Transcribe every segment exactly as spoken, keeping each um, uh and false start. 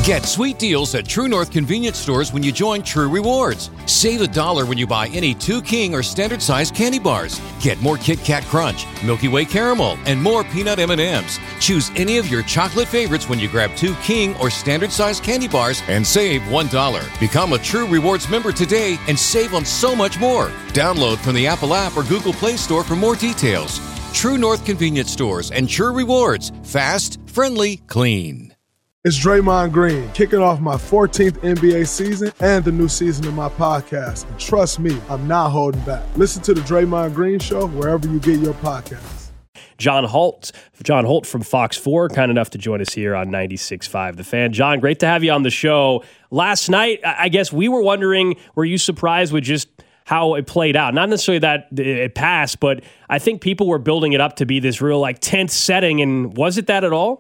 Get sweet deals at True North convenience stores when you join True Rewards. Save a dollar when you buy any two King or standard size candy bars. Get more Kit Kat Crunch, Milky Way Caramel, and more peanut M and M's. Choose any of your chocolate favorites when you grab two King or standard size candy bars and save one dollar. Become a True Rewards member today and save on so much more. Download from the Apple app or Google Play Store for more details. True North convenience stores and True Rewards. Fast, friendly, clean. It's Draymond Green, kicking off my fourteenth N B A season and the new season of my podcast. And trust me, I'm not holding back. Listen to the Draymond Green Show wherever you get your podcasts. John Holt, John Holt from Fox four, kind enough to join us here on ninety-six point five The Fan. John, great to have you on the show. Last night, I guess we were wondering, were you surprised with just how it played out? Not necessarily that it passed, but I think people were building it up to be this real like tense setting, and was it that at all?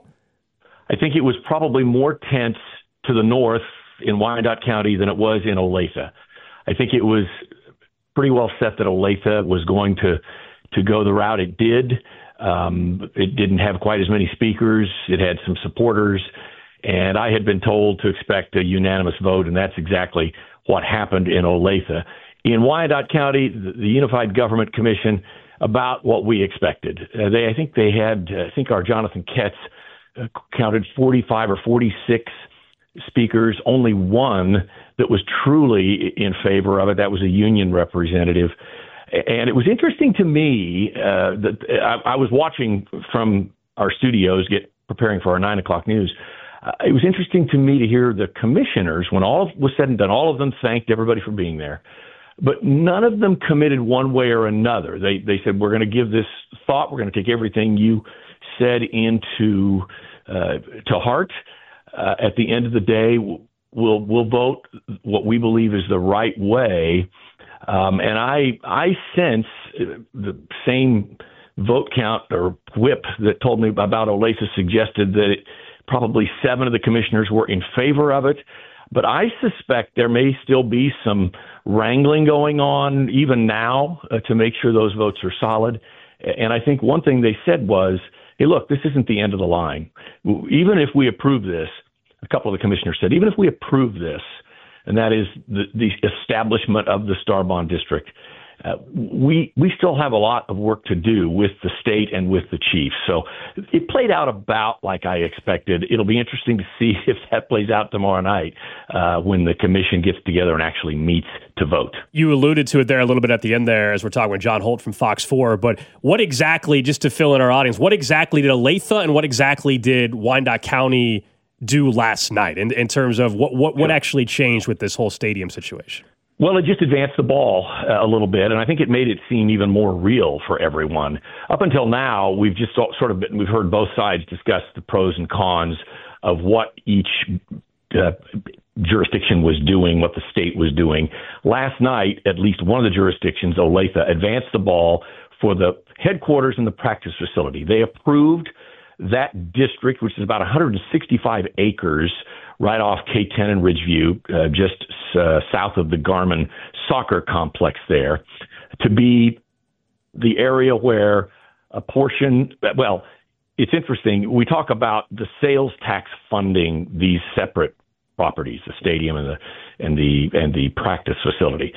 I think it was probably more tense to the north in Wyandotte County than it was in Olathe. I think it was pretty well set that Olathe was going to to go the route it did. Um, it didn't have quite as many speakers. It had some supporters. And I had been told to expect a unanimous vote, and that's exactly what happened in Olathe. In Wyandotte County, the, the Unified Government Commission, about what we expected. Uh, they, I think they had, uh, I think our Jonathan Ketz uh, counted forty-five or forty-six speakers, only one that was truly in favor of it. That was a union representative. And it was interesting to me uh, that I, I was watching from our studios, get preparing for our nine o'clock news. Uh, it was interesting to me to hear the commissioners, when all was said and done, all of them thanked everybody for being there, but none of them committed one way or another. They they said, we're going to give this thought. We're going to take everything you said into uh, to heart. Uh, at the end of the day, we'll we'll vote what we believe is the right way. Um, and I I sense the same vote count or whip that told me about Olathe suggested that it, probably seven of the commissioners were in favor of it. But I suspect there may still be some wrangling going on even now uh, to make sure those votes are solid. And I think one thing they said was, hey, look, this isn't the end of the line. Even if we approve this, a couple of the commissioners said, even if we approve this, and that is the, the establishment of the Star Bond District, uh, we we still have a lot of work to do with the state and with the chief. So it played out about like I expected. It'll be interesting to see if that plays out tomorrow night uh, when the commission gets together and actually meets to vote. You alluded to it there a little bit at the end there as we're talking with John Holt from Fox four, but what exactly, just to fill in our audience, what exactly did Olathe and what exactly did Wyandotte County do last night in, in terms of what, what, what actually changed with this whole stadium situation? Well, it just advanced the ball uh, a little bit, and I think it made it seem even more real for everyone. Up until now, we've just sort of been, we've heard both sides discuss the pros and cons of what each uh, jurisdiction was doing, what the state was doing. Last night, at least one of the jurisdictions, Olathe, advanced the ball for the headquarters and the practice facility. They approved that district, which is about one hundred sixty-five acres right off K ten and Ridgeview, uh, just uh, south of the Garmin soccer complex there, to be the area where a portion, well, it's interesting. We talk about the sales tax funding these separate properties, the stadium and the and the and the practice facility.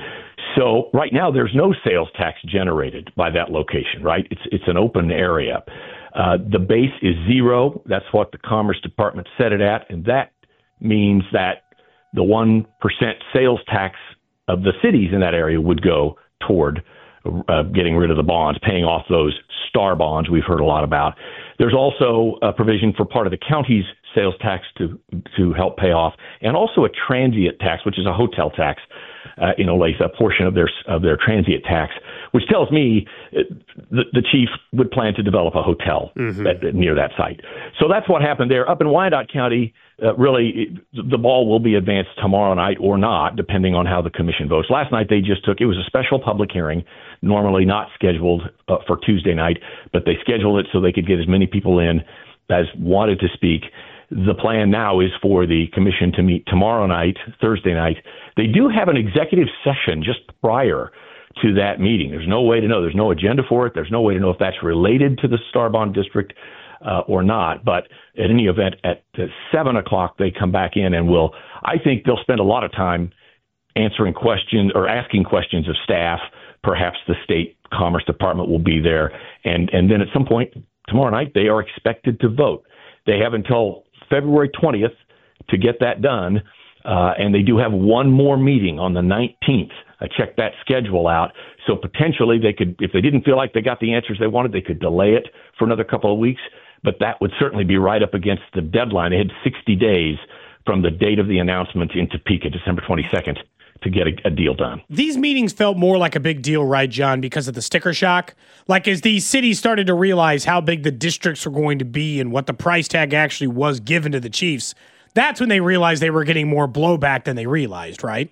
So right now there's no sales tax generated by that location, right? It's it's an open area. Uh, the base is zero. That's what the Commerce Department set it at, and that means that the one percent sales tax of the cities in that area would go toward uh, getting rid of the bonds, paying off those star bonds we've heard a lot about. There's also a provision for part of the county's sales tax to to help pay off, and also a transient tax, which is a hotel tax uh, in Olathe, a portion of their of their transient tax, which tells me the, the chief would plan to develop a hotel mm-hmm. at, near that site. So that's what happened there. Up in Wyandotte County, uh, really, the ball will be advanced tomorrow night or not, depending on how the commission votes. Last night, they just took, it was a special public hearing, normally not scheduled uh, for Tuesday night, but they scheduled it so they could get as many people in as wanted to speak. The plan now is for the commission to meet tomorrow night, Thursday night. They do have an executive session just prior to that meeting. There's no way to know. There's no agenda for it. There's no way to know if that's related to the Star Bond District. uh, or not. But at any event, at uh, seven o'clock, they come back in and will, I think they'll spend a lot of time answering questions or asking questions of staff. Perhaps the state Commerce Department will be there. And, and then at some point tomorrow night, they are expected to vote. They have until February twentieth to get that done. Uh, and they do have one more meeting on the nineteenth. I checked that schedule out. So potentially they could, if they didn't feel like they got the answers they wanted, they could delay it for another couple of weeks. But that would certainly be right up against the deadline. They had sixty days from the date of the announcement in Topeka, December twenty-second, to get a, a deal done. These meetings felt more like a big deal, right, John, because of the sticker shock? Like as these cities started to realize how big the districts were going to be and what the price tag actually was given to the chiefs, that's when they realized they were getting more blowback than they realized, right?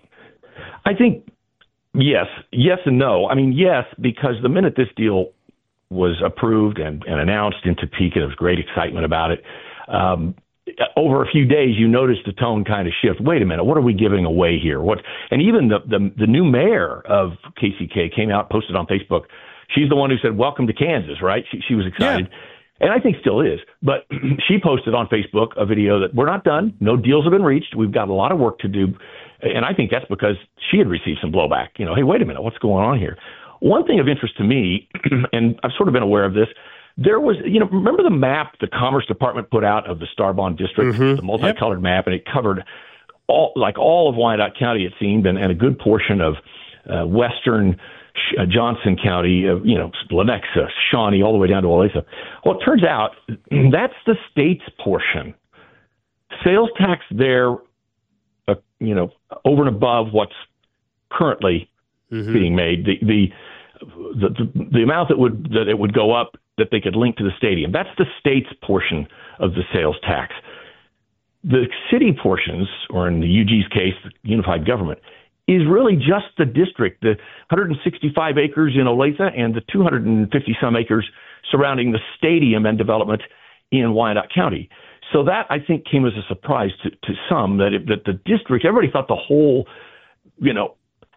I think, yes. Yes and no. I mean, yes, because the minute this deal was approved and, and announced in Topeka, there was great excitement about it. Um, over a few days, you noticed the tone kind of shift. Wait a minute, what are we giving away here? What? And even the, the, the new mayor of K C K came out, posted on Facebook. She's the one who said, "Welcome to Kansas," right? She, she was excited. Yeah. And I think still is. But she posted on Facebook a video that we're not done. No deals have been reached. We've got a lot of work to do. And I think that's because she had received some blowback. You know, hey, wait a minute, what's going on here? One thing of interest to me, and I've sort of been aware of this, there was, you know, remember the map the Commerce Department put out of the Starbond District, mm-hmm. the multicolored yep. map, and it covered all, like all of Wyandotte County, it seemed, and, and a good portion of uh, western Uh, Johnson County, uh, you know, Lenexa, Shawnee, all the way down to Olathe. Well, it turns out that's the state's portion. Sales tax there, uh, you know, over and above what's currently mm-hmm. being made. The, the the the the amount that would that it would go up that they could link to the stadium. That's the state's portion of the sales tax. The city portions, or in the U G's case, the unified government, is really just the district, the one hundred sixty-five acres in Olathe and the two hundred fifty some acres surrounding the stadium and development in Wyandotte County. So that, I think, came as a surprise to, to some, that, it, that the district, everybody thought the whole, you know,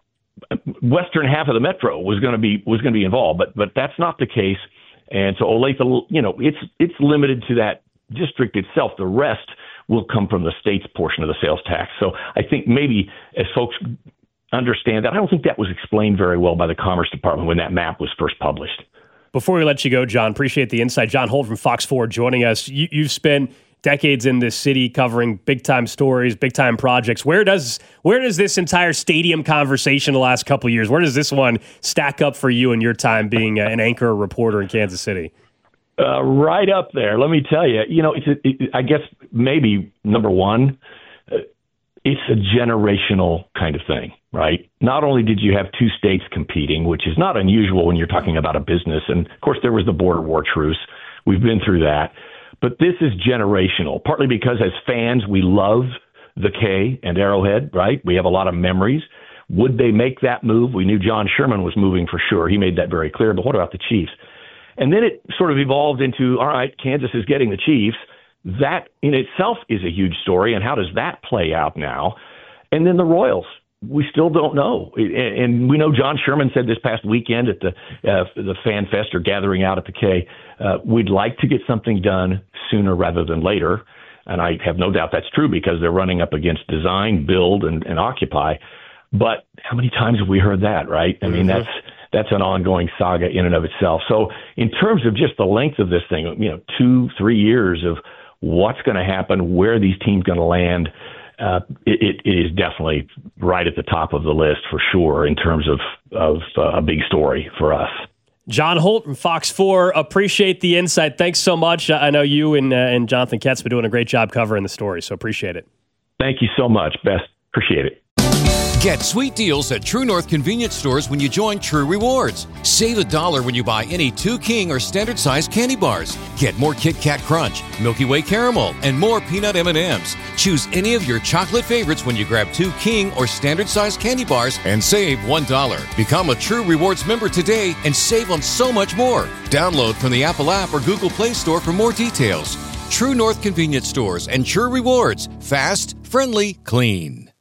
western half of the metro was going to be was going to be involved, but but that's not the case. And so Olathe, you know, it's it's limited to that district itself. The rest will come from the state's portion of the sales tax. So I think maybe as folks understand that, I don't think that was explained very well by the Commerce Department when that map was first published. Before we let you go, John, appreciate the insight. John Holt from Fox four joining us. You, you've spent decades in this city covering big-time stories, big-time projects. Where does where does this entire stadium conversation the last couple of years, where does this one stack up for you in your time being an anchor reporter in Kansas City? Uh, right up there. Let me tell you, you know, it's a, it, I guess maybe number one, uh, it's a generational kind of thing, right? Not only did you have two states competing, which is not unusual when you're talking about a business. And of course, there was the border war truce. We've been through that. But this is generational, partly because as fans, we love the K and Arrowhead, right? We have a lot of memories. Would they make that move? We knew John Sherman was moving for sure. He made that very clear. But what about the Chiefs? And then it sort of evolved into, all right, Kansas is getting the Chiefs. That in itself is a huge story. And how does that play out now? And then the Royals. We still don't know. And we know John Sherman said this past weekend at the uh, the Fan Fest or gathering out at the K, uh, we'd like to get something done sooner rather than later. And I have no doubt that's true because they're running up against design, build, and, and occupy. But how many times have we heard that, right? I mean, mm-hmm. that's that's an ongoing saga in and of itself. So in terms of just the length of this thing, you know, two, three years of what's going to happen, where are these teams going to land, Uh, it, it is definitely right at the top of the list for sure in terms of, of uh, a big story for us. John Holt from Fox four, appreciate the insight. Thanks so much. I know you and, uh, and Jonathan Ketz have been doing a great job covering the story, so appreciate it. Thank you so much, Best. Appreciate it. Get sweet deals at True North convenience stores when you join True Rewards. Save a dollar when you buy any two King or standard size candy bars. Get more Kit Kat Crunch, Milky Way Caramel, and more peanut M and M's. Choose any of your chocolate favorites when you grab two King or standard size candy bars and save one dollar. Become a True Rewards member today and save on so much more. Download from the Apple app or Google Play Store for more details. True North convenience stores and True Rewards. Fast, friendly, clean.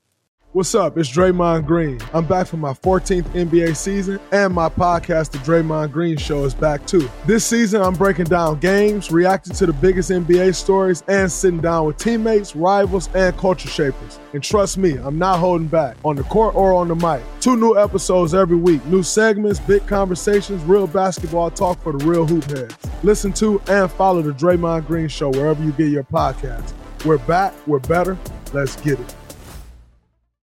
What's up? It's Draymond Green. I'm back for my fourteenth N B A season, and my podcast, The Draymond Green Show, is back too. This season, I'm breaking down games, reacting to the biggest N B A stories, and sitting down with teammates, rivals, and culture shapers. And trust me, I'm not holding back, on the court or on the mic. Two new episodes every week, new segments, big conversations, real basketball talk for the real hoop heads. Listen to and follow The Draymond Green Show wherever you get your podcasts. We're back, we're better, let's get it.